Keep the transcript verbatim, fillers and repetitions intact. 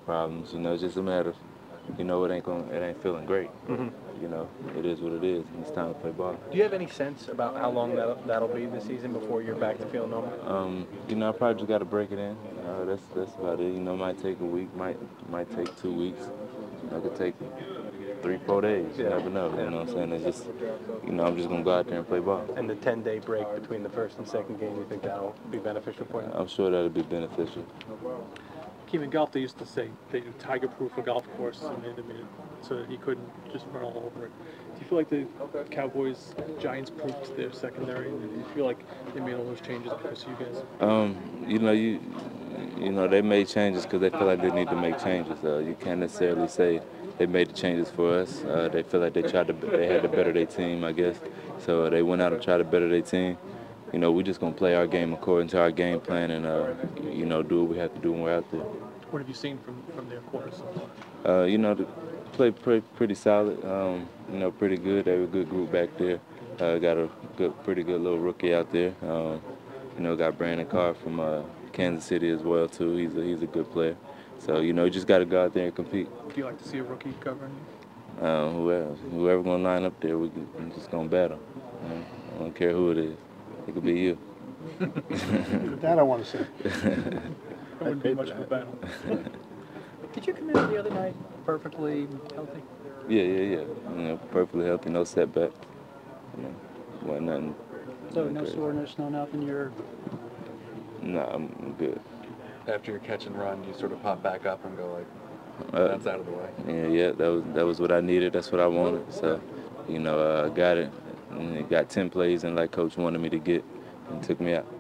problems. You know, it's just a matter of, you know, it ain't going, it ain't feeling great. Mm-hmm. You know, it is what it is. And it's time to play ball. Do you have any sense about how long that'll, that'll be this season before you're back to feeling normal? Um, you know, I probably just got to break it in. Uh, that's that's about it. You know, might take a week, might might take two weeks. You know, it could take three, four days. You Yeah. never know. Yeah. You know what I'm saying? It's just, you know, I'm just gonna go out there and play ball. And the ten-day break between the first and second game, you think that'll be beneficial for you? I'm sure that'll be beneficial. Kevin Golf, they used to say they do tiger-proof a golf course, and they made it so that he couldn't just run all over it. Do you feel like the Cowboys, Giants proofed their secondary, and do you feel like they made all those changes because of you guys? Um, you know, you you know, they made changes because they feel like they need to make changes. Uh, you can't necessarily say they made the changes for us. Uh, they feel like they tried to, they had to better their team, I guess. So they went out and tried to better their team. You know, we're just gonna play our game according to our game plan, and uh, you know, do what we have to do when we're out there. What have you seen from, from their quarter so far? Uh, you know, they played pretty, pretty solid. Um, you know, pretty good. They were a good group back there. Uh, got a good, pretty good little rookie out there. Um, you know, got Brandon Carr from uh, Kansas City as well too. He's a he's a good player. So you know, you just got to go out there and compete. Do you like to see a rookie covering you? Um, whoever whoever gonna line up there, we we just gonna battle. You know? I don't care who it is. It could be you. That I want to see. It wouldn't be much of a battle. Did you come in the other night perfectly healthy? Yeah, yeah, yeah. You know, perfectly healthy, no setbacks. You know, wasn't nothing. So nothing no crazy. soreness, no nothing. You're Nah, I'm good. After your catch and run, you sort of pop back up and go like, Uh, that's out of the way. Yeah, yeah, that was that was what I needed. That's what I wanted. So, you know, I uh, got it. And it got ten plays, and like Coach wanted me to get, and took me out.